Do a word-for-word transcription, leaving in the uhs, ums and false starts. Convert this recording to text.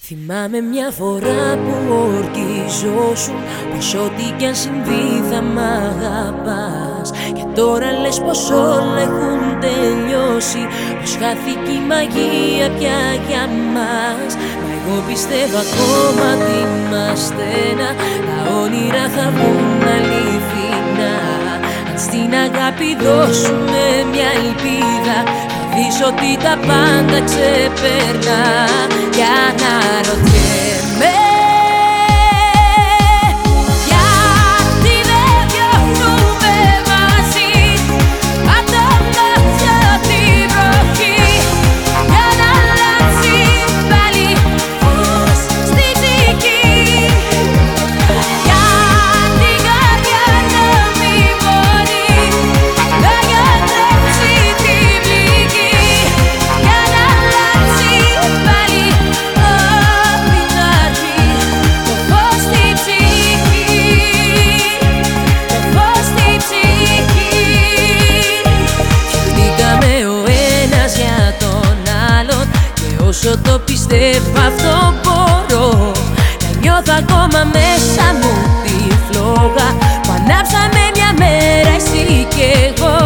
Θυμάμαι μια φορά που ορκιζόσουν πως ό,τι κι αν συμβεί θα μ' αγαπάς. Και τώρα λες πως όλα έχουν τελειώσει, πως χάθηκε η μαγεία πια για μας. Μα εγώ πιστεύω ακόμα ότι είμαστε ένα, τα όνειρα θα βγουν αληθινά. Αν στην αγάπη δώσουμε μια ελπίδα, θα δεις ότι τα πάντα ξεπερνά. Για να ρωτιέμαι γιατί δεν βιώνουμε μαζί, απ' τα μάτια την βροχή, για να αλλάξει πάλι φως στη ψυχή, για την καρδιά να μην μπορεί να γιατρέψει την πληγή, για να αλλάξει πάλι απ' την αρχή το φως στη ψυχή, το φως στη ψυχή. Φτιαχτήκαμε ο ένας για τον άλλον και όσο το πιστεύω αυτό μπορώ να νιώθω ακόμα μέσα μου τη φλόγα που ανάψαμε μια μέρα εσύ κι εγώ.